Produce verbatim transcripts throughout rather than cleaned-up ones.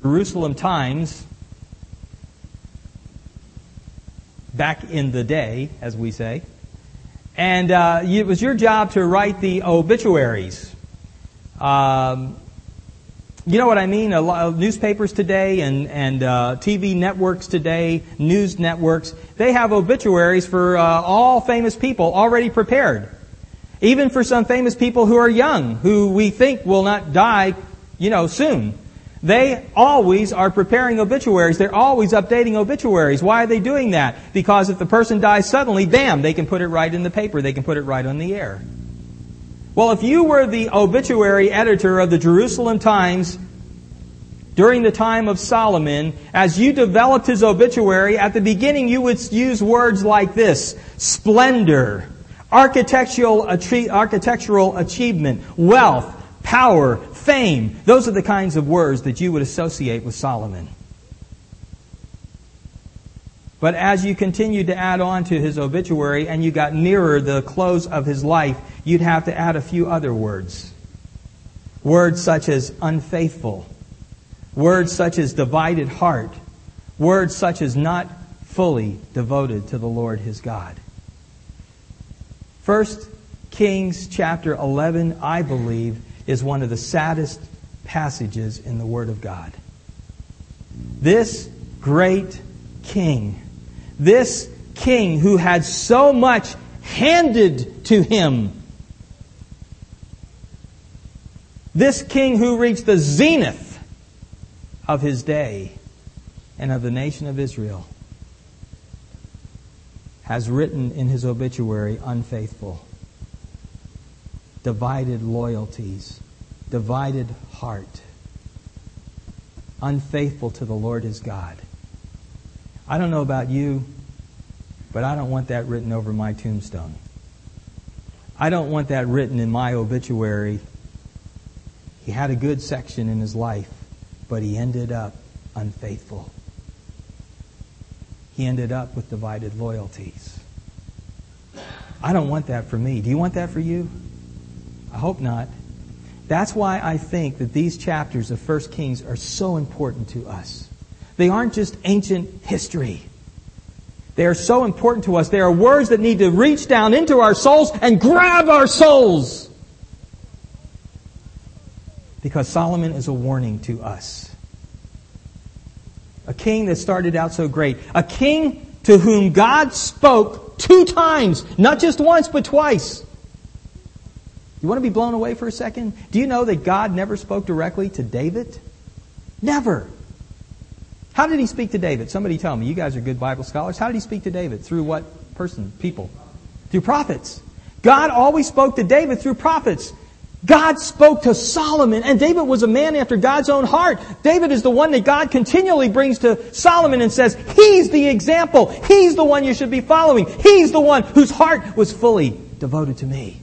Jerusalem Times, back in the day, as we say. And uh, it was your job to write the obituaries. Um, you know what I mean? A lot of newspapers today and, and uh, T V networks today, news networks, they have obituaries for uh, all famous people already prepared. Even for some famous people who are young, who we think will not die, you know, soon. They always are preparing obituaries. They're always updating obituaries. Why are they doing that? Because if the person dies suddenly, bam, they can put it right in the paper. They can put it right on the air. Well, if you were the obituary editor of the Jerusalem Times during the time of Solomon, as you developed his obituary, at the beginning you would use words like this: splendor, architectural, architectural achievement, wealth, power, fame. Those are the kinds of words that you would associate with Solomon. But as you continued to add on to his obituary and you got nearer the close of his life, you'd have to add a few other words. Words such as unfaithful. Words such as divided heart. Words such as not fully devoted to the Lord his God. First Kings chapter eleven, I believe, is one of the saddest passages in the Word of God. This great king, this king who had so much handed to him, this king who reached the zenith of his day and of the nation of Israel, has written in his obituary, unfaithful, divided loyalties, divided heart, unfaithful to the Lord his God. I don't know about you, but I don't want that written over my tombstone. I don't want that written in my obituary. He had a good section in his life, but he ended up unfaithful. He ended up with divided loyalties. I don't want that for me. Do you want that for you? I hope not. That's why I think that these chapters of First Kings are so important to us. They aren't just ancient history. They are so important to us. They are words that need to reach down into our souls and grab our souls. Because Solomon is a warning to us. A king that started out so great. A king to whom God spoke two times. Not just once, but twice. You want to be blown away for a second? Do you know that God never spoke directly to David? Never. How did he speak to David? Somebody tell me. You guys are good Bible scholars. How did he speak to David? Through what person? People? Through prophets. God always spoke to David through prophets. God spoke to Solomon, and David was a man after God's own heart. David is the one that God continually brings to Solomon and says, he's the example. He's the one you should be following. He's the one whose heart was fully devoted to me.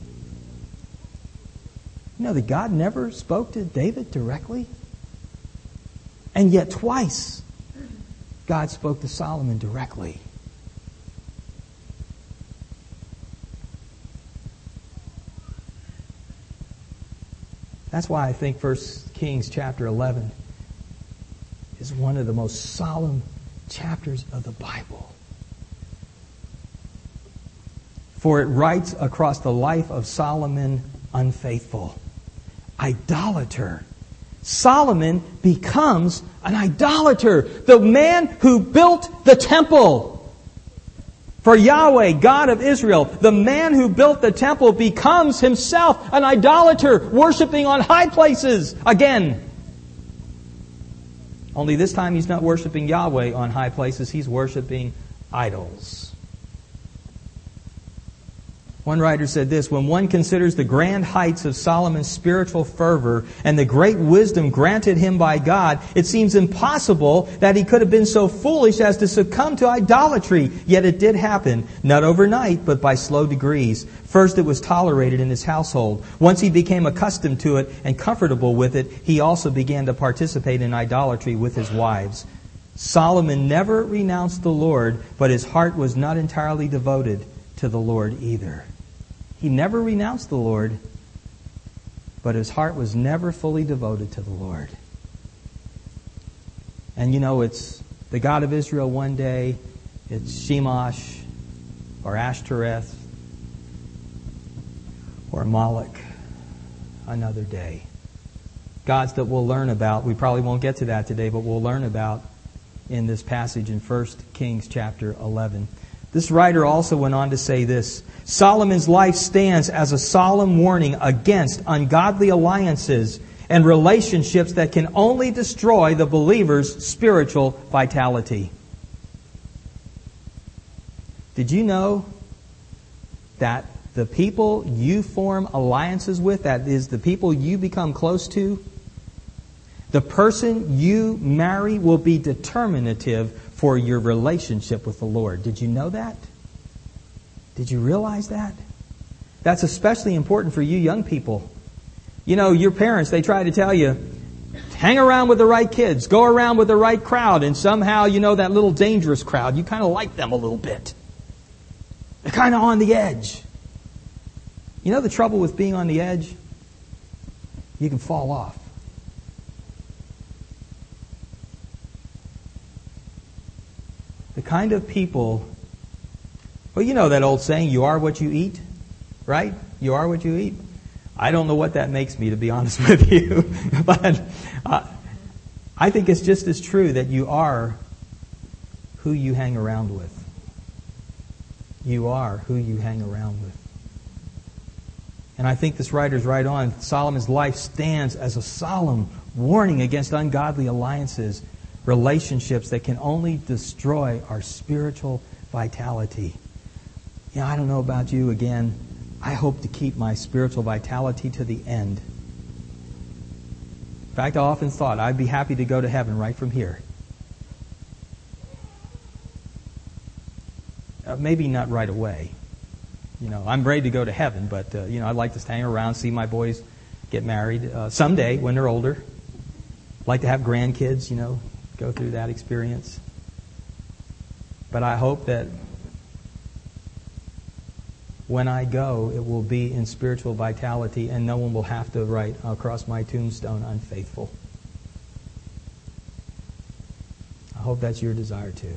You know that God never spoke to David directly? And yet twice, God spoke to Solomon directly. That's why I think First Kings chapter eleven is one of the most solemn chapters of the Bible. For it writes across the life of Solomon, unfaithful, idolater. Solomon becomes an idolater. The man who built the temple for Yahweh, God of Israel, the man who built the temple becomes himself an idolater, worshiping on high places again. Only this time he's not worshiping Yahweh on high places, he's worshiping idols. One writer said this: when one considers the grand heights of Solomon's spiritual fervor and the great wisdom granted him by God, it seems impossible that he could have been so foolish as to succumb to idolatry. Yet it did happen, not overnight, but by slow degrees. First it was tolerated in his household. Once he became accustomed to it and comfortable with it, he also began to participate in idolatry with his wives. Solomon never renounced the Lord, but his heart was not entirely devoted to the Lord either. He never renounced the Lord, but his heart was never fully devoted to the Lord. And you know, it's the God of Israel one day, it's Shemash or Ashtoreth or Moloch another day. Gods that we'll learn about. We probably won't get to that today, but we'll learn about in this passage in First Kings chapter eleven. This writer also went on to say this: Solomon's life stands as a solemn warning against ungodly alliances and relationships that can only destroy the believer's spiritual vitality. Did you know that the people you form alliances with, that is, the people you become close to, the person you marry will be determinative for your relationship with the Lord? Did you know that? Did you realize that? That's especially important for you young people. You know, your parents, they try to tell you, hang around with the right kids, go around with the right crowd, and somehow, you know, that little dangerous crowd, you kind of like them a little bit. They're kind of on the edge. You know the trouble with being on the edge? You can fall off. The kind of people, well, you know that old saying, you are what you eat, right? You are what you eat. I don't know what that makes me, to be honest with you. But uh, I think it's just as true that you are who you hang around with. You are who you hang around with. And I think this writer's right on. Solomon's life stands as a solemn warning against ungodly alliances, relationships that can only destroy our spiritual vitality. You know, I don't know about you. Again, I hope to keep my spiritual vitality to the end. In fact, I often thought I'd be happy to go to heaven right from here. Uh, maybe not right away. You know, I'm ready to go to heaven, but, uh, you know, I'd like to hang around, see my boys get married uh, someday when they're older. I'd like to have grandkids, you know, go through that experience. But I hope that when I go, it will be in spiritual vitality and no one will have to write across my tombstone, unfaithful. I hope that's your desire too.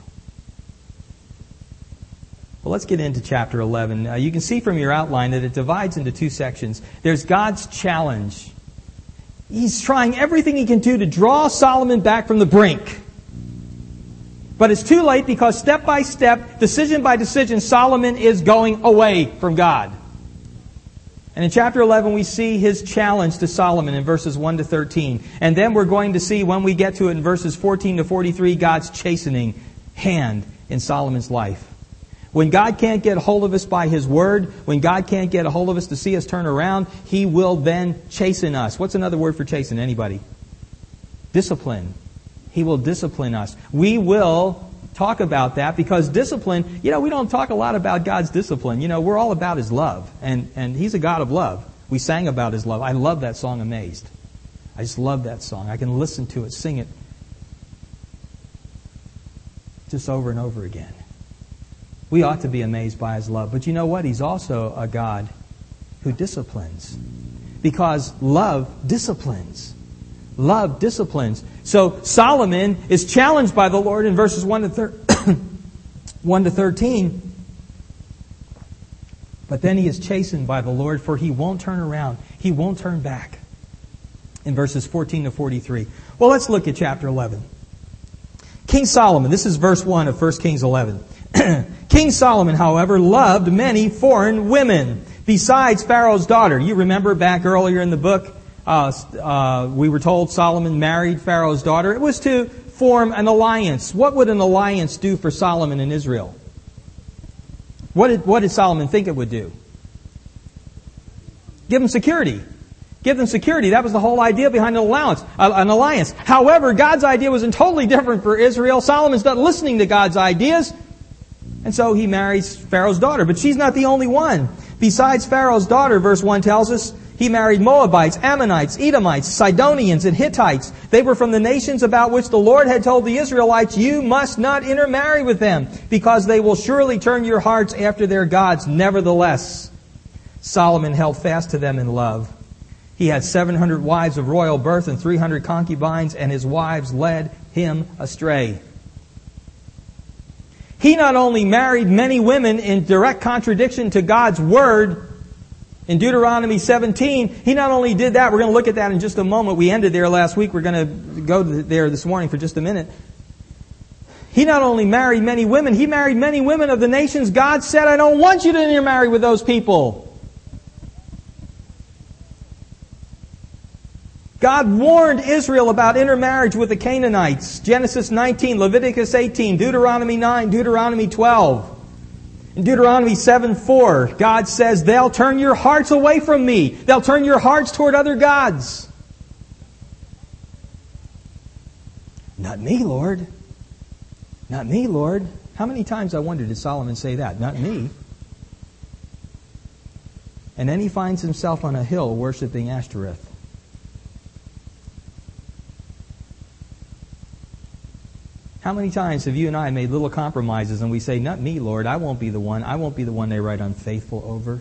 Well, let's get into chapter eleven. Uh, you can see from your outline that it divides into two sections. There's God's challenge. He's trying everything he can do to draw Solomon back from the brink. But it's too late because step by step, decision by decision, Solomon is going away from God. And in chapter eleven, we see his challenge to Solomon in verses one to thirteen. And then we're going to see, when we get to it in verses fourteen to forty-three, God's chastening hand in Solomon's life. When God can't get a hold of us by His Word, when God can't get a hold of us to see us turn around, He will then chasten us. What's another word for chasten? Anybody? Discipline. He will discipline us. We will talk about that because discipline, you know, we don't talk a lot about God's discipline. You know, we're all about His love. And, and He's a God of love. We sang about His love. I love that song, Amazed. I just love that song. I can listen to it, sing it just over and over again. We ought to be amazed by His love. But you know what? He's also a God who disciplines. Because love disciplines. Love disciplines. So Solomon is challenged by the Lord in verses one to thirteen. But then he is chastened by the Lord, for he won't turn around. He won't turn back. In verses fourteen to forty-three. Well, let's look at chapter eleven. King Solomon, this is verse one of First Kings eleven. King Solomon, however, loved many foreign women besides Pharaoh's daughter. You remember back earlier in the book, uh, uh, we were told Solomon married Pharaoh's daughter. It was to form an alliance. What would an alliance do for Solomon and Israel? What did, what did Solomon think it would do? Give them security. Give them security. That was the whole idea behind an alliance. Uh, an alliance. However, God's idea was totally different for Israel. Solomon's not listening to God's ideas. And so he marries Pharaoh's daughter. But she's not the only one. Besides Pharaoh's daughter, verse one tells us, he married Moabites, Ammonites, Edomites, Sidonians, and Hittites. They were from the nations about which the Lord had told the Israelites, you must not intermarry with them, because they will surely turn your hearts after their gods. Nevertheless, Solomon held fast to them in love. He had seven hundred wives of royal birth and three hundred concubines, and his wives led him astray. He not only married many women in direct contradiction to God's Word in Deuteronomy seventeen, he not only did that, we're going to look at that in just a moment. We ended there last week. We're going to go there this morning for just a minute. He not only married many women, he married many women of the nations God said, I don't want you to intermarry with those people. God warned Israel about intermarriage with the Canaanites. Genesis nineteen, Leviticus eighteen, Deuteronomy nine, Deuteronomy twelve. In Deuteronomy seven four, God says, they'll turn your hearts away from me. They'll turn your hearts toward other gods. Not me, Lord. Not me, Lord. How many times, I wonder, did Solomon say that? Not me. And then he finds himself on a hill worshiping Ashtoreth. How many times have you and I made little compromises and we say, not me, Lord, I won't be the one. I won't be the one they write unfaithful over.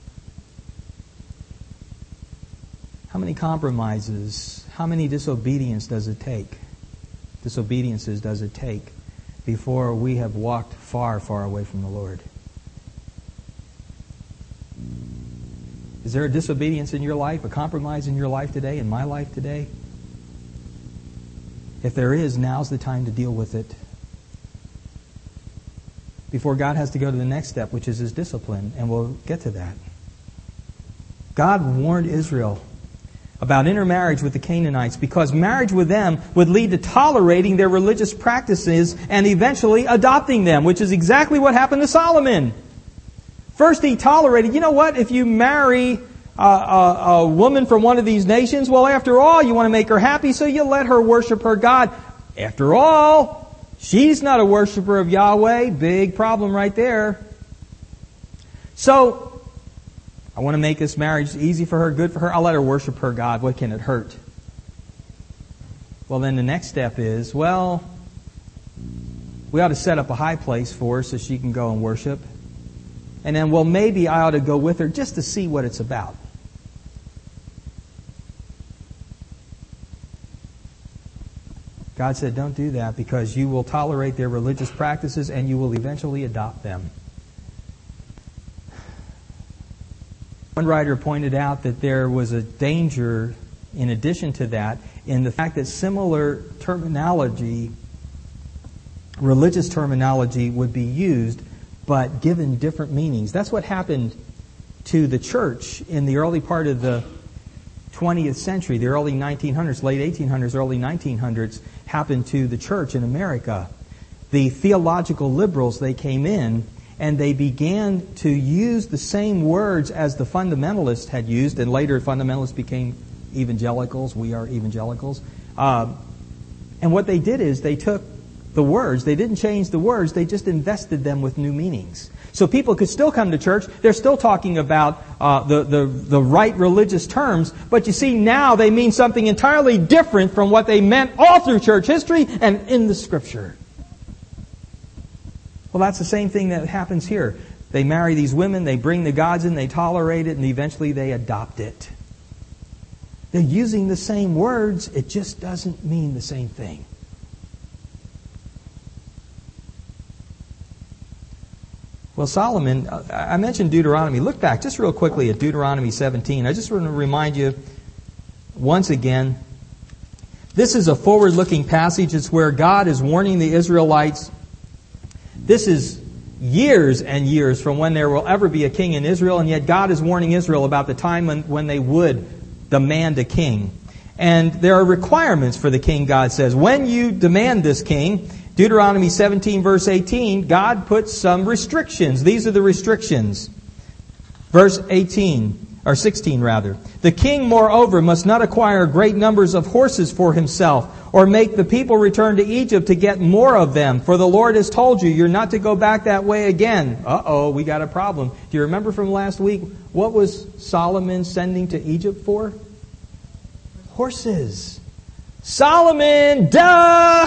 How many compromises, how many disobedience does it take? Disobediences does it take before we have walked far, far away from the Lord? Is there a disobedience in your life, a compromise in your life today, in my life today? If there is, now's the time to deal with it. Before God has to go to the next step, which is His discipline, and we'll get to that. God warned Israel about intermarriage with the Canaanites because marriage with them would lead to tolerating their religious practices and eventually adopting them, which is exactly what happened to Solomon. First he tolerated, you know what, if you marry A, a, a woman from one of these nations, well, after all, you want to make her happy, so you let her worship her God. After all, she's not a worshiper of Yahweh. Big problem right there. So, I want to make this marriage easy for her, good for her. I'll let her worship her God. What can it hurt? Well, then the next step is, well, we ought to set up a high place for her so she can go and worship. And then, well, maybe I ought to go with her just to see what it's about. God said, don't do that because you will tolerate their religious practices and you will eventually adopt them. One writer pointed out that there was a danger, in addition to that, in the fact that similar terminology, religious terminology, would be used, but given different meanings. That's what happened to the church in the early part of the twentieth century, the early nineteen hundreds, late eighteen hundreds, early nineteen hundreds, happened to the church in America. The theological liberals, they came in and they began to use the same words as the fundamentalists had used, and later fundamentalists became evangelicals. We are evangelicals. Uh, and what they did is they took the words, they didn't change the words, they just invested them with new meanings. So people could still come to church, they're still talking about uh, the, the, the right religious terms, but you see now they mean something entirely different from what they meant all through church history and in the Scripture. Well, that's the same thing that happens here. They marry these women, they bring the gods in, they tolerate it, and eventually they adopt it. They're using the same words, it just doesn't mean the same thing. Well, Solomon, I mentioned Deuteronomy. Look back just real quickly at Deuteronomy seventeen. I just want to remind you once again, this is a forward-looking passage. It's where God is warning the Israelites. This is years and years from when there will ever be a king in Israel, and yet God is warning Israel about the time when, when they would demand a king. And there are requirements for the king, God says. When you demand this king, Deuteronomy seventeen, verse eighteen, God puts some restrictions. These are the restrictions. Verse eighteen, or sixteen rather. The king, moreover, must not acquire great numbers of horses for himself, or make the people return to Egypt to get more of them. For the Lord has told you, you're not to go back that way again. Uh-oh, we got a problem. Do you remember from last week, what was Solomon sending to Egypt for? Horses. Solomon, duh!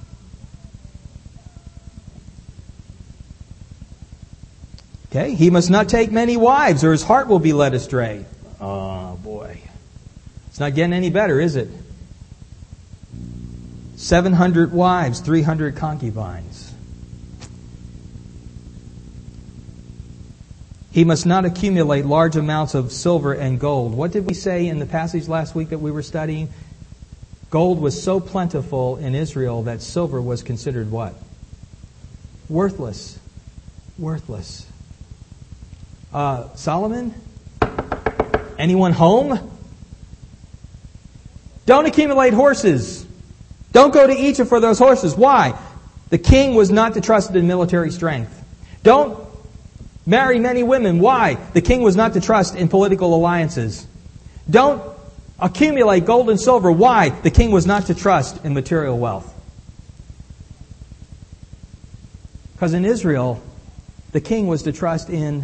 Okay, he must not take many wives, or his heart will be led astray. Oh, boy. It's not getting any better, is it? seven hundred wives, three hundred concubines. He must not accumulate large amounts of silver and gold. What did we say in the passage last week that we were studying? Gold was so plentiful in Israel that silver was considered what? Worthless. Worthless. Uh, Solomon? Anyone home? Don't accumulate horses. Don't go to Egypt for those horses. Why? The king was not to trust in military strength. Don't marry many women. Why? The king was not to trust in political alliances. Don't accumulate gold and silver. Why? The king was not to trust in material wealth. Because in Israel, the king was to trust in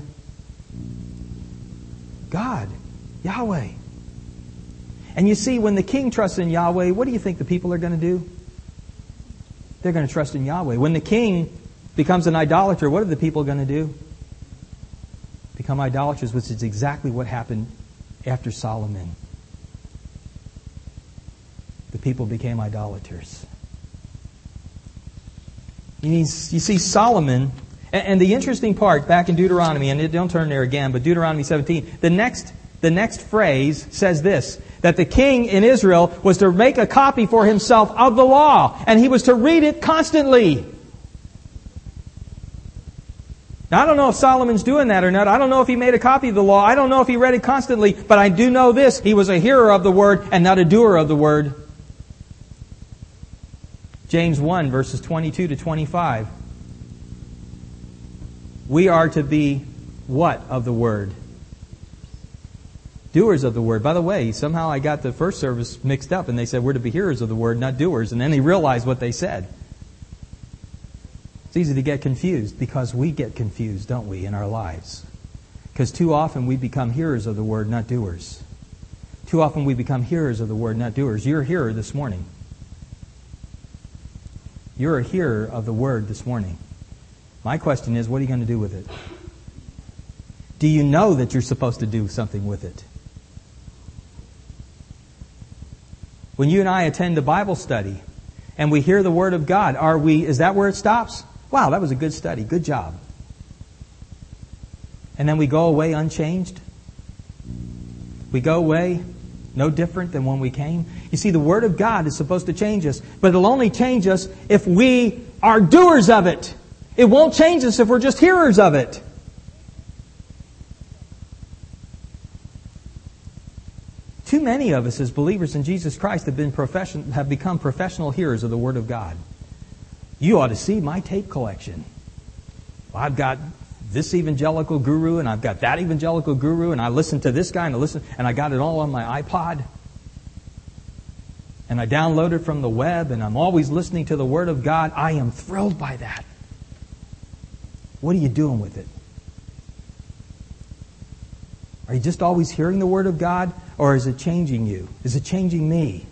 God, Yahweh. And you see, when the king trusts in Yahweh, what do you think the people are going to do? They're going to trust in Yahweh. When the king becomes an idolater, what are the people going to do? Become idolaters, which is exactly what happened after Solomon. The people became idolaters. You see, Solomon, and the interesting part back in Deuteronomy, and don't turn there again, but Deuteronomy seventeen, the next, the next phrase says this, that the king in Israel was to make a copy for himself of the law, and he was to read it constantly. Now, I don't know if Solomon's doing that or not. I don't know if he made a copy of the law. I don't know if he read it constantly, but I do know this. He was a hearer of the word and not a doer of the word. James one, verses twenty-two to twenty-five. We are to be what of the word? Doers of the word. By the way, somehow I got the first service mixed up and they said we're to be hearers of the word, not doers. And then they realized what they said. It's easy to get confused because we get confused, don't we, in our lives? Because too often we become hearers of the word, not doers. Too often we become hearers of the word, not doers. You're a hearer this morning. You're a hearer of the word this morning. My question is, what are you going to do with it? Do you know that you're supposed to do something with it? When you and I attend a Bible study and we hear the Word of God, are we, is that where it stops? Wow, that was a good study. Good job. And then we go away unchanged? We go away no different than when we came? You see, the Word of God is supposed to change us, but it'll only change us if we are doers of it. It won't change us if we're just hearers of it. Too many of us as believers in Jesus Christ have been profession, have become professional hearers of the Word of God. You ought to see my tape collection. Well, I've got this evangelical guru and I've got that evangelical guru and I listen to this guy and I listen and I got it all on my iPod. And I download it from the web and I'm always listening to the Word of God. I am thrilled by that. What are you doing with it? Are you just always hearing the Word of God? Or is it changing you? Is it changing me?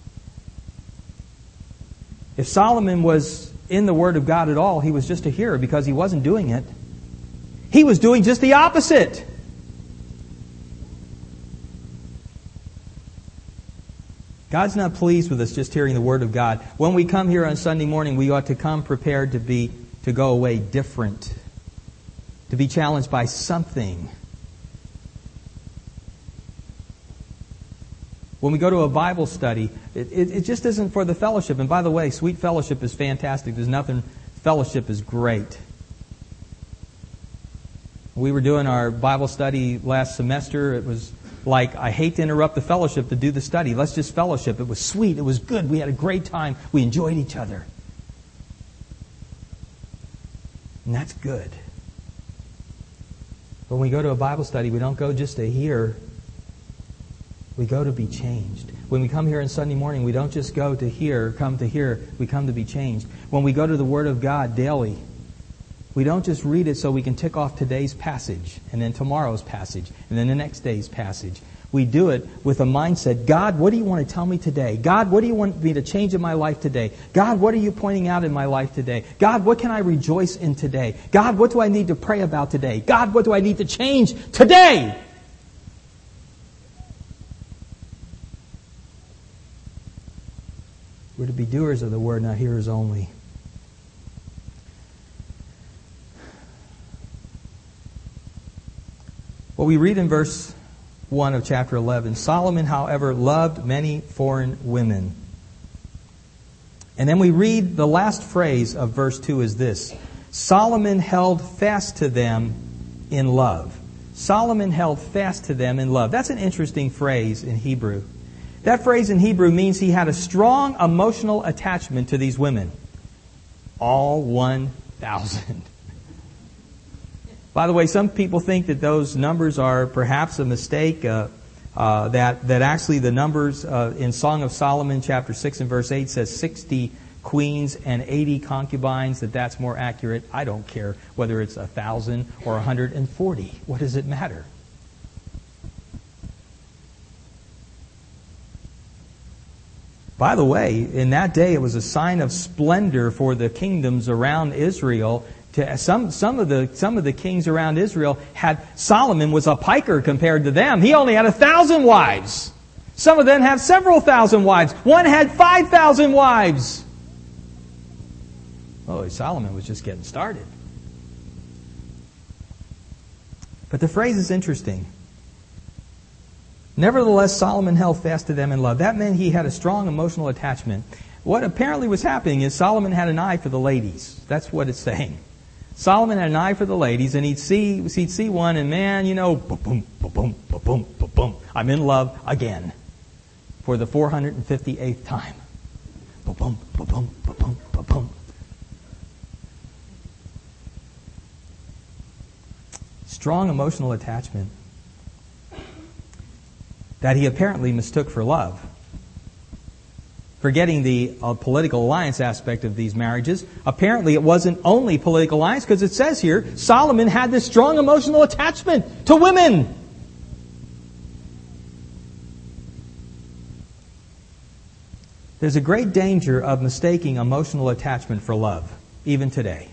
If Solomon was in the Word of God at all, he was just a hearer because he wasn't doing it. He was doing just the opposite. God's not pleased with us just hearing the Word of God. When we come here on Sunday morning, we ought to come prepared to be to go away different, to be challenged by something. When we go to a Bible study, it, it, it just isn't for the fellowship. And by the way, sweet fellowship is fantastic. There's nothing, fellowship is great. We were doing our Bible study last semester. It was like, I hate to interrupt the fellowship to do the study. Let's just fellowship. It was sweet. It was good. We had a great time. We enjoyed each other. And that's good. But when we go to a Bible study, we don't go just to hear. We go to be changed. When we come here on Sunday morning, we don't just go to hear, come to hear. We come to be changed. When we go to the Word of God daily, we don't just read it so we can tick off today's passage and then tomorrow's passage and then the next day's passage. We do it with a mindset, God, what do you want to tell me today? God, what do you want me to change in my life today? God, what are you pointing out in my life today? God, what can I rejoice in today? God, what do I need to pray about today? God, what do I need to change today? We're to be doers of the word, not hearers only. Well, we read in verse one of chapter eleven, Solomon, however, loved many foreign women. And then we read the last phrase of verse two is this, Solomon held fast to them in love. Solomon held fast to them in love. That's an interesting phrase in Hebrew. That phrase in Hebrew means he had a strong emotional attachment to these women. All one thousand. By the way, some people think that those numbers are perhaps a mistake, uh, uh, that, that actually the numbers uh, in Song of Solomon chapter six and verse eight says sixty queens and eighty concubines, that that's more accurate. I don't care whether it's one thousand or one hundred forty. What does it matter? By the way, in that day it was a sign of splendor for the kingdoms around Israel. To some some of the some of the kings around Israel had Solomon was a piker compared to them. He only had a thousand wives. Some of them have several thousand wives. One had five thousand wives. Oh, Solomon was just getting started. But the phrase is interesting. Nevertheless, Solomon held fast to them in love. That meant he had a strong emotional attachment. What apparently was happening is Solomon had an eye for the ladies. That's what it's saying. Solomon had an eye for the ladies, and he'd see he'd see one, and man, you know, boom, boom, boom, boom, boom, boom. I'm in love again for the four hundred fifty-eighth time. Boom, boom, boom, boom, boom, boom. Strong emotional attachment that he apparently mistook for love. Forgetting the uh, political alliance aspect of these marriages, apparently it wasn't only political alliance, because it says here, Solomon had this strong emotional attachment to women. There's a great danger of mistaking emotional attachment for love, even today.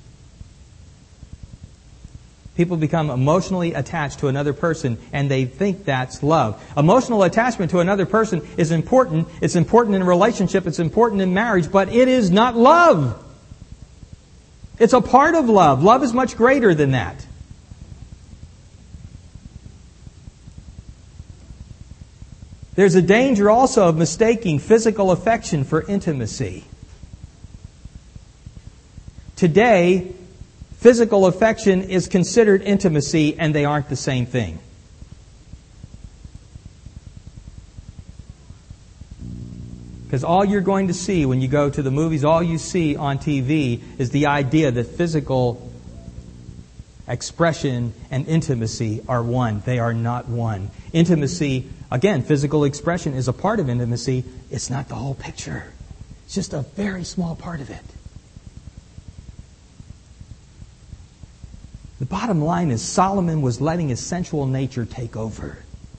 People become emotionally attached to another person and they think that's love. Emotional attachment to another person is important. It's important in a relationship. It's important in marriage. But it is not love. It's a part of love. Love is much greater than that. There's a danger also of mistaking physical affection for intimacy. Today, physical affection is considered intimacy, and they aren't the same thing. Because all you're going to see when you go to the movies, all you see on T V is the idea that physical expression and intimacy are one. They are not one. Intimacy, again, physical expression is a part of intimacy. It's not the whole picture. It's just a very small part of it. The bottom line is Solomon was letting his sensual nature take over.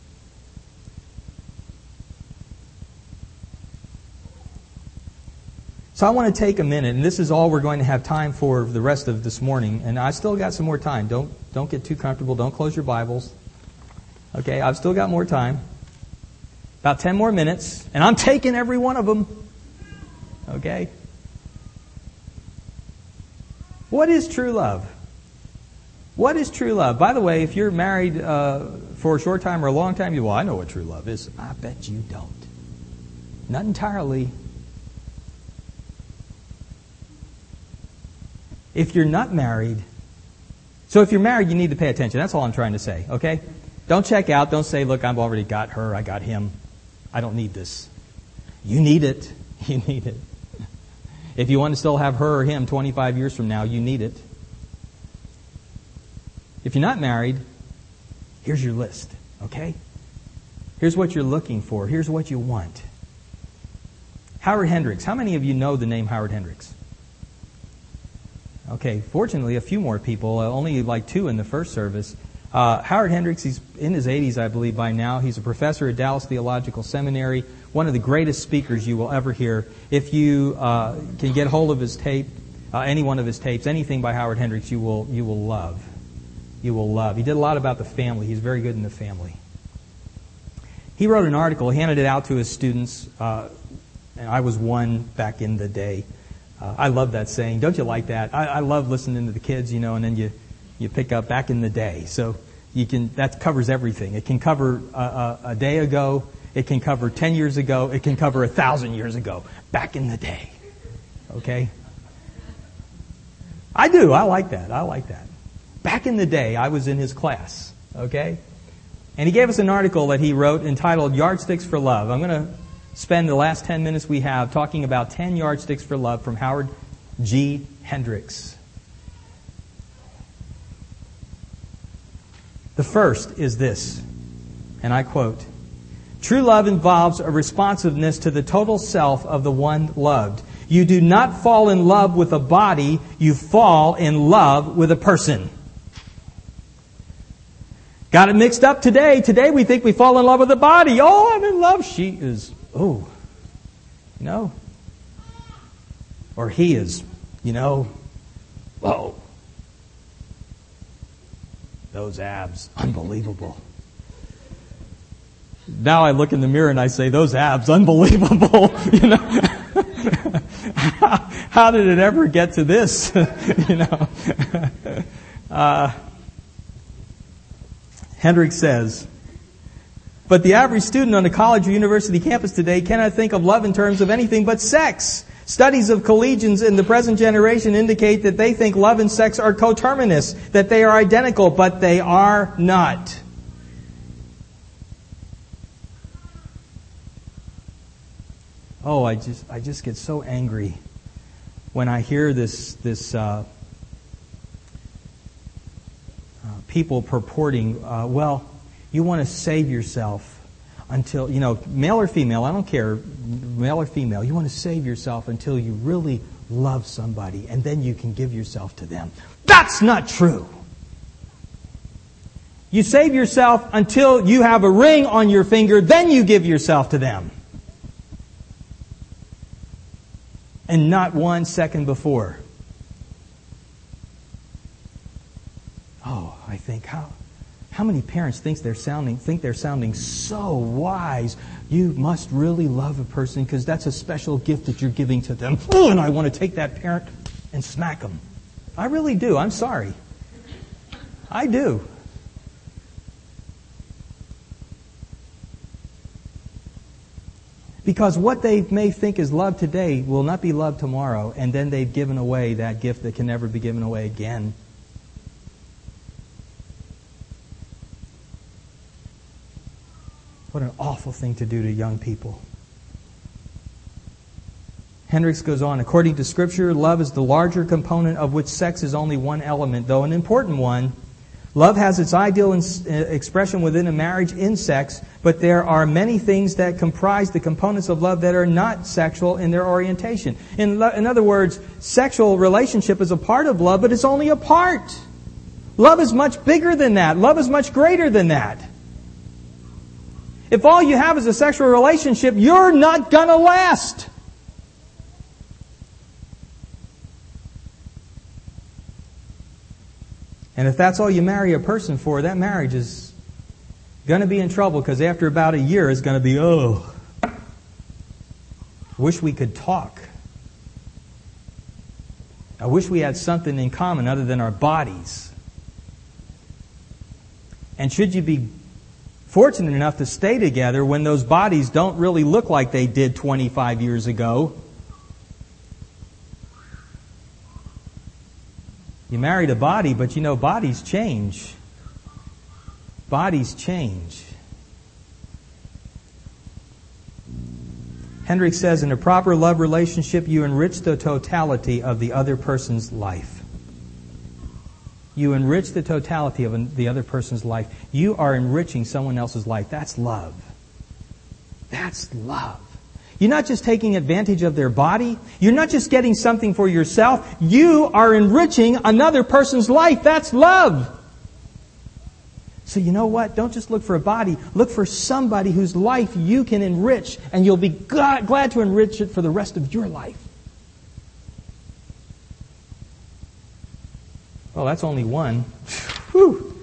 So I want to take a minute, and this is all we're going to have time for the rest of this morning, and I still got some more time. Don't don't get too comfortable. Don't close your Bibles. Okay, I've still got more time. About ten more minutes, and I'm taking every one of them. Okay? What is true love? What is true love? By the way, if you're married uh, for a short time or a long time, you well, I know what true love is. I bet you don't. Not entirely. If you're not married, so if you're married, you need to pay attention. That's all I'm trying to say, okay? Don't check out. Don't say, look, I've already got her. I got him. I don't need this. You need it. You need it. If you want to still have her or him twenty-five years from now, you need it. If you're not married, here's your list, okay? Here's what you're looking for. Here's what you want. Howard Hendricks. How many of you know the name Howard Hendricks? Okay, fortunately, a few more people, uh, only like two in the first service. Uh, Howard Hendricks, he's in his eighties, I believe, by now. He's a professor at Dallas Theological Seminary, one of the greatest speakers you will ever hear. If you uh, can get hold of his tape, uh, any one of his tapes, anything by Howard Hendricks, you will you will love. You will love. He did a lot about the family. He's very good in the family. He wrote an article, handed it out to his students, uh, And I was one back in the day. Uh, I love that saying. Don't you like that? I, I love listening to the kids, you know, and then you, you pick up back in the day. So you can, that covers everything. It can cover a, a, a day ago. It can cover ten years ago. It can cover a thousand years ago. Back in the day. Okay? I do. I like that. I like that. Back in the day, I was in his class. Okay? And he gave us an article that he wrote entitled Yardsticks for Love. I'm going to spend the last ten minutes we have talking about ten yardsticks for love from Howard G. Hendricks. The first is this, and I quote, "True love involves a responsiveness to the total self of the one loved. You do not fall in love with a body, you fall in love with a person." Got it mixed up today. Today we think we fall in love with a body. Oh, I'm in love. She is, oh, you know. Or he is, you know, whoa. Those abs, unbelievable. Now I look in the mirror and I say, those abs, unbelievable. You know, how, how did it ever get to this? You know, uh, Hendricks says, but the average student on a college or university campus today cannot think of love in terms of anything but sex. Studies of collegians in the present generation indicate that they think love and sex are coterminous, that they are identical, but they are not. Oh, I just I just get so angry when I hear this this uh, uh, people purporting, uh, well, you want to save yourself until, you know, male or female, I don't care, male or female, you want to save yourself until you really love somebody, and then you can give yourself to them. That's not true. You save yourself until you have a ring on your finger, then you give yourself to them. And not one second before. Oh, I think, how how many parents think they're sounding think they're sounding so wise? You must really love a person because that's a special gift that you're giving to them. Oh, and I want to take that parent and smack them. I really do. I'm sorry. I do. Because what they may think is love today will not be love tomorrow, and then they've given away that gift that can never be given away again. What an awful thing to do to young people. Hendricks goes on, according to Scripture, love is the larger component of which sex is only one element, though an important one. Love has its ideal expression within a marriage in sex, but there are many things that comprise the components of love that are not sexual in their orientation. In, lo- in other words, sexual relationship is a part of love, but it's only a part. Love is much bigger than that. Love is much greater than that. If all you have is a sexual relationship, you're not going to last. And if that's all you marry a person for, that marriage is going to be in trouble because after about a year it's going to be, oh, wish we could talk. I wish we had something in common other than our bodies. And should you be fortunate enough to stay together when those bodies don't really look like they did twenty-five years ago, you married a body, but you know, bodies change. Bodies change. Hendricks says, in a proper love relationship, you enrich the totality of the other person's life. You enrich the totality of the other person's life. You are enriching someone else's life. That's love. That's love. You're not just taking advantage of their body. You're not just getting something for yourself. You are enriching another person's life. That's love. So you know what? Don't just look for a body. Look for somebody whose life you can enrich, and you'll be glad, glad to enrich it for the rest of your life. Well, that's only one. Whew.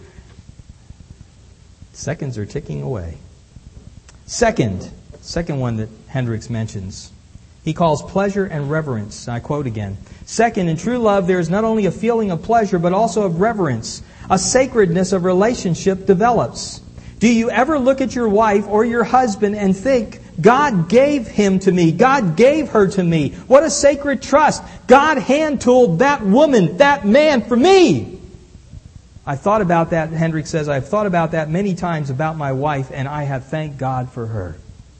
Seconds are ticking away. Second, second one that Hendricks mentions He calls pleasure and reverence. I quote again. Second, in true love, there is not only a feeling of pleasure, but also of reverence. A sacredness of relationship develops. Do you ever look at your wife or your husband and think, God gave him to me. God gave her to me. What a sacred trust. God hand-tooled that woman, that man for me. I've thought about that, Hendrick says, I've thought about that many times about my wife, and I have thanked God for her.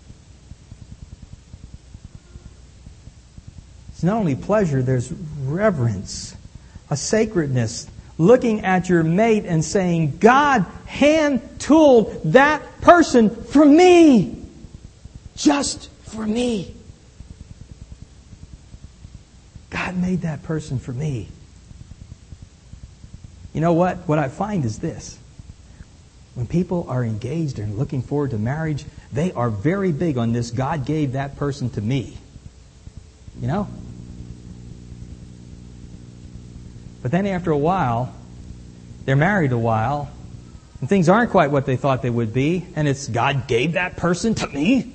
It's not only pleasure, there's reverence, a sacredness. Looking at your mate and saying, God hand-tooled that person for me. Just for me. God made that person for me. You know what? What I find is this. When people are engaged and looking forward to marriage, they are very big on this, God gave that person to me. You know? But then after a while, they're married a while, and things aren't quite what they thought they would be, and it's, God gave that person to me?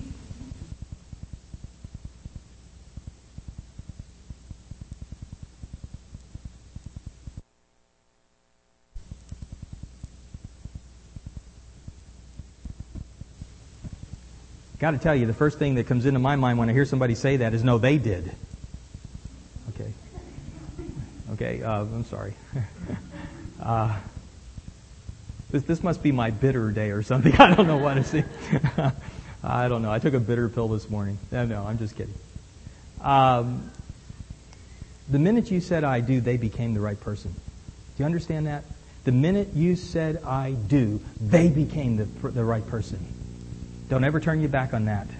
Got to tell you, the first thing that comes into my mind when I hear somebody say that is, no, they did. Okay. Okay, uh, I'm sorry. uh, this this must be my bitter day or something. I don't know what to say. I don't know. I took a bitter pill this morning. No, no, I'm just kidding. Um, the minute you said I do, they became the right person. Do you understand that? The minute you said I do, they became the the right person. Don't ever turn your back on that.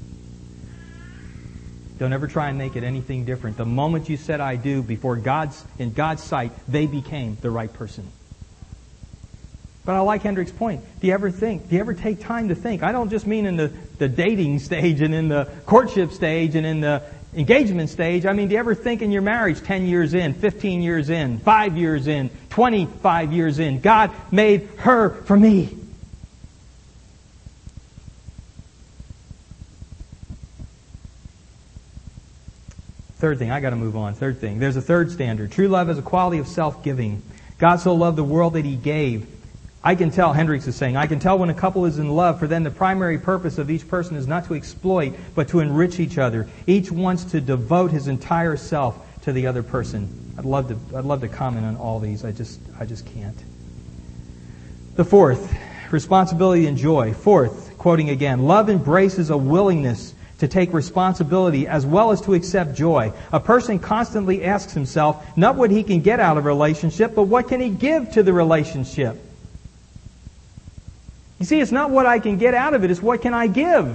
Don't ever try and make it anything different. The moment you said I do, before God's in God's sight, they became the right person. But I like Hendrick's point. Do you ever think? Do you ever take time to think? I don't just mean in the, the dating stage and in the courtship stage and in the engagement stage. I mean, do you ever think in your marriage ten years in, fifteen years in, five years in, twenty-five years in, God made her for me? Third thing, I got to move on. Third thing, there's a third standard. True love is a quality of self-giving. God so loved the world that He gave. I can tell, Hendricks is saying, I can tell when a couple is in love, for then the primary purpose of each person is not to exploit, but to enrich each other. Each wants to devote his entire self to the other person. I'd love to, I'd love to comment on all these. I just, I just can't. The fourth, responsibility and joy. Fourth, quoting again, love embraces a willingness to take responsibility as well as to accept joy. A person constantly asks himself not what he can get out of a relationship, but what can he give to the relationship. You see, it's not what I can get out of it, it's what can I give.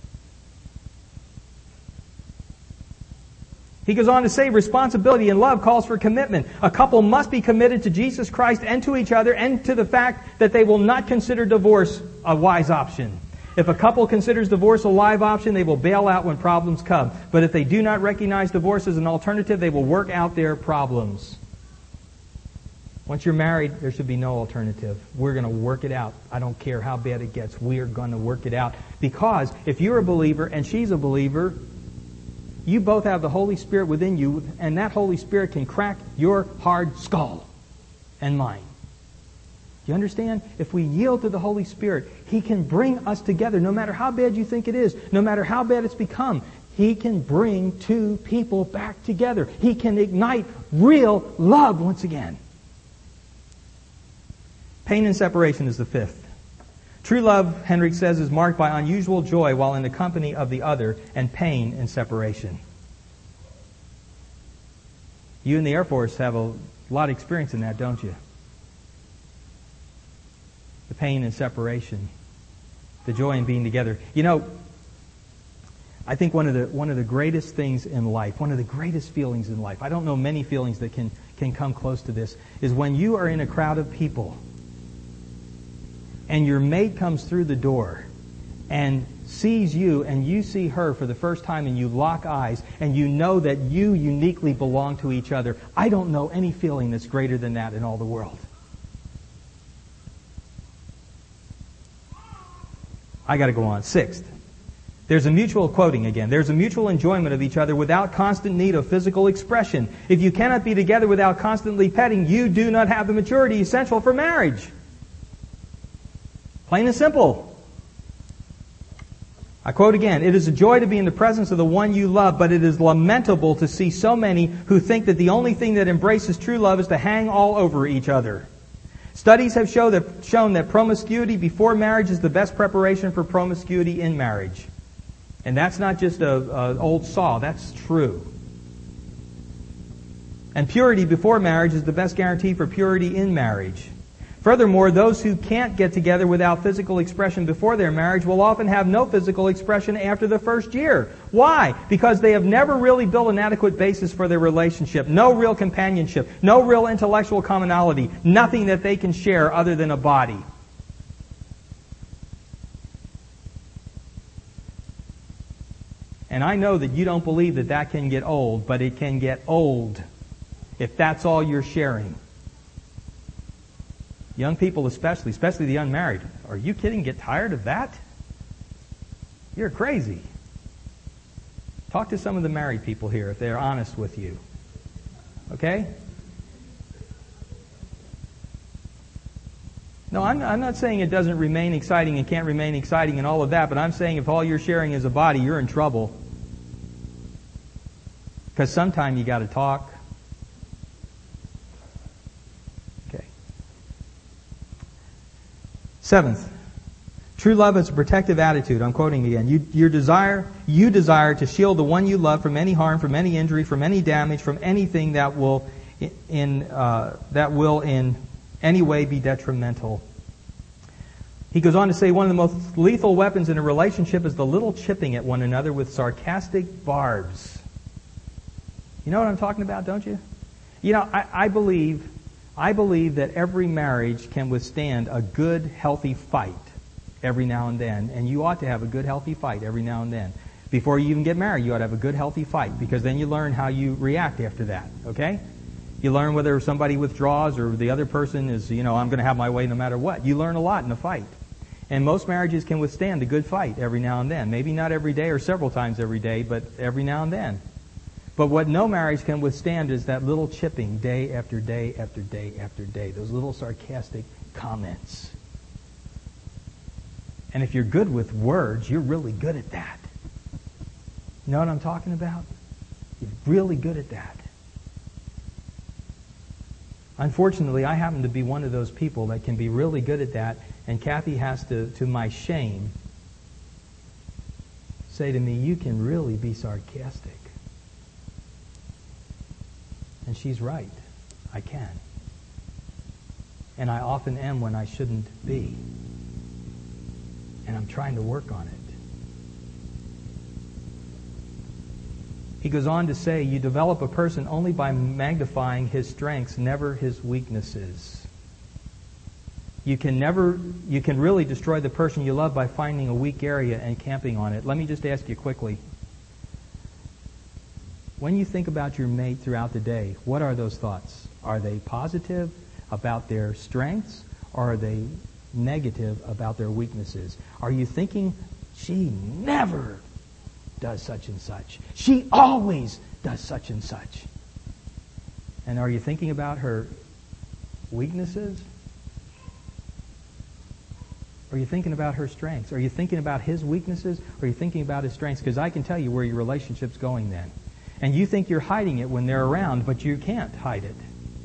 He goes on to say responsibility and love calls for commitment. A couple must be committed to Jesus Christ and to each other and to the fact that they will not consider divorce a wise option. If a couple considers divorce a live option, they will bail out when problems come. But if they do not recognize divorce as an alternative, they will work out their problems. Once you're married, there should be no alternative. We're going to work it out. I don't care how bad it gets. We're going to work it out. Because if you're a believer and she's a believer, you both have the Holy Spirit within you, and that Holy Spirit can crack your hard skull and mine. You understand? If we yield to the Holy Spirit, He can bring us together, no matter how bad you think it is, no matter how bad it's become. He can bring two people back together. He can ignite real love once again. Pain and separation is the fifth. True love, Hendrick says, is marked by unusual joy while in the company of the other, and pain and separation. You in the Air Force have a lot of experience in that, don't you? The pain and separation, the joy in being together. You know, I think one of the one of the greatest things in life, one of the greatest feelings in life, I don't know many feelings that can, can come close to this, is when you are in a crowd of people and your mate comes through the door and sees you and you see her for the first time and you lock eyes and you know that you uniquely belong to each other. I don't know any feeling that's greater than that in all the world. I got to go on. Sixth, There's a mutual, quoting again, there's a mutual enjoyment of each other without constant need of physical expression. If you cannot be together without constantly petting, you do not have the maturity essential for marriage. Plain and simple. I quote again, it is a joy to be in the presence of the one you love, but it is lamentable to see so many who think that the only thing that embraces true love is to hang all over each other. Studies have show that, shown that promiscuity before marriage is the best preparation for promiscuity in marriage. And that's not just an old saw, that's true. And purity before marriage is the best guarantee for purity in marriage. Furthermore, those who can't get together without physical expression before their marriage will often have no physical expression after the first year. Why? Because they have never really built an adequate basis for their relationship. No real companionship. No real intellectual commonality. Nothing that they can share other than a body. And I know that you don't believe that that can get old, but it can get old if that's all you're sharing. Young people especially, especially the unmarried. Are you kidding? Get tired of that? You're crazy. Talk to some of the married people here if they're honest with you. Okay? No, I'm, I'm not saying it doesn't remain exciting and can't remain exciting and all of that, but I'm saying if all you're sharing is a body, you're in trouble. Because sometime you got to talk. Okay. Seventh, true love is a protective attitude. I'm quoting again. You, your desire, you desire to shield the one you love from any harm, from any injury, from any damage, from anything that will in uh, that will in any way be detrimental. He goes on to say one of the most lethal weapons in a relationship is the little chipping at one another with sarcastic barbs. You know what I'm talking about, don't you? You know, I, I believe, I believe that every marriage can withstand a good, healthy fight every now and then, and you ought to have a good, healthy fight every now and then. Before you even get married, you ought to have a good, healthy fight, because then you learn how you react after that, okay? You learn whether somebody withdraws or the other person is, you know, I'm going to have my way no matter what. You learn a lot in a fight. And most marriages can withstand a good fight every now and then. Maybe not every day or several times every day, but every now and then. But what no marriage can withstand is that little chipping day after day after day after day. Those little sarcastic comments. And if you're good with words, you're really good at that. You know what I'm talking about? You're really good at that. Unfortunately, I happen to be one of those people that can be really good at that, and Kathy has to, to my shame, say to me, you can really be sarcastic. And she's right. I can. And I often am when I shouldn't be. And I'm trying to work on it. He goes on to say, you develop a person only by magnifying his strengths, never his weaknesses. You can never, you can really destroy the person you love by finding a weak area and camping on it. Let me just ask you quickly. When you think about your mate throughout the day, what are those thoughts? Are they positive about their strengths, or are they negative about their weaknesses? Are you thinking, she never does such and such. She always does such and such. And are you thinking about her weaknesses? Are you thinking about her strengths? Are you thinking about his weaknesses? Or are you thinking about his strengths? Because I can tell you where your relationship's going then. And you think you're hiding it when they're around, but you can't hide it.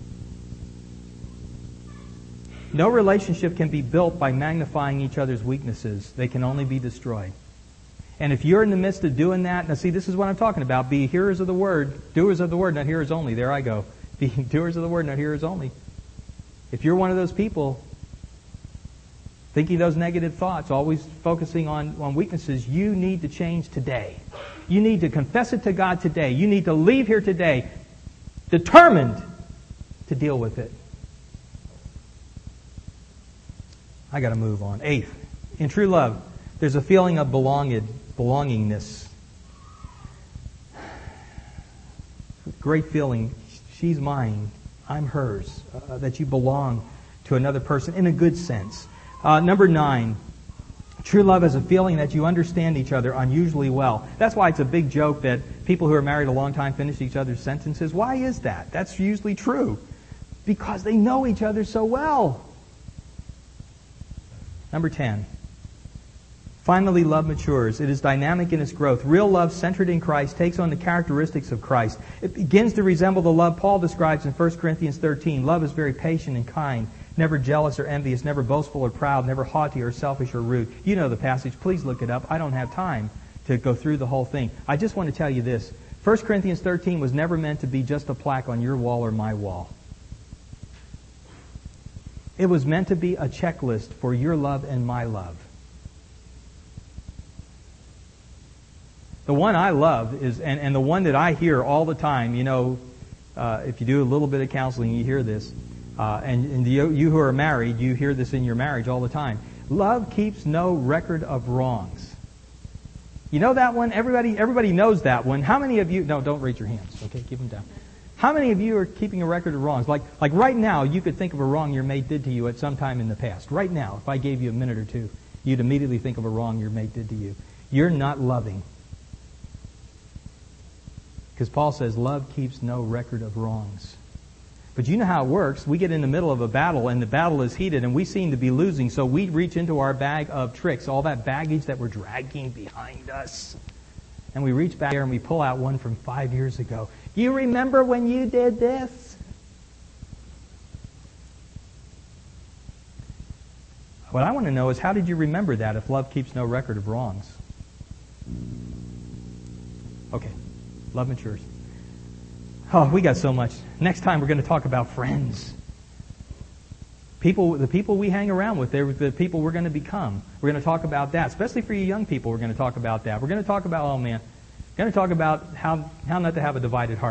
No relationship can be built by magnifying each other's weaknesses. They can only be destroyed. And if you're in the midst of doing that, now see, this is what I'm talking about. Be hearers of the word, doers of the word, not hearers only. There I go. Be doers of the word, not hearers only. If you're one of those people thinking those negative thoughts, always focusing on, on weaknesses, you need to change today. You need to confess it to God today. You need to leave here today determined to deal with it. I got to move on. Eighth, in true love, there's a feeling of belonged, belongingness. Great feeling. She's mine. I'm hers. Uh, that you belong to another person in a good sense. Uh, number nine, True love is a feeling that you understand each other unusually well. That's why it's a big joke that people who are married a long time finish each other's sentences. Why is that? That's usually true. Because they know each other so well. Number ten. Finally, love matures. It is dynamic in its growth. Real love centered in Christ takes on the characteristics of Christ. It begins to resemble the love Paul describes in First Corinthians thirteen. Love is very patient and kind, never jealous or envious, never boastful or proud, never haughty or selfish or rude. You know the passage. Please look it up. I don't have time to go through the whole thing. I just want to tell you this. First Corinthians thirteen was never meant to be just a plaque on your wall or my wall. It was meant to be a checklist for your love and my love. The one I love is, and, and the one that I hear all the time, you know, uh, if you do a little bit of counseling, you hear this. Uh, and and you, you who are married, you hear this in your marriage all the time. Love keeps no record of wrongs. You know that one? Everybody everybody knows that one. How many of you, no, don't raise your hands, okay? Keep them down. How many of you are keeping a record of wrongs? Like, like right now, you could think of a wrong your mate did to you at some time in the past. Right now, if I gave you a minute or two, you'd immediately think of a wrong your mate did to you. You're not loving. Because Paul says love keeps no record of wrongs. But you know how it works. We get in the middle of a battle, and the battle is heated, and we seem to be losing, so we reach into our bag of tricks, all that baggage that we're dragging behind us. And we reach back there and we pull out one from five years ago. You remember when you did this? What I want to know is, how did you remember that if love keeps no record of wrongs? Okay. Love matures. Oh, we got so much. Next time we're going to talk about friends. People, the people we hang around with, they're the people we're going to become. We're going to talk about that. Especially for you young people, we're going to talk about that. We're going to talk about, oh man, we're going to talk about how, how not to have a divided heart.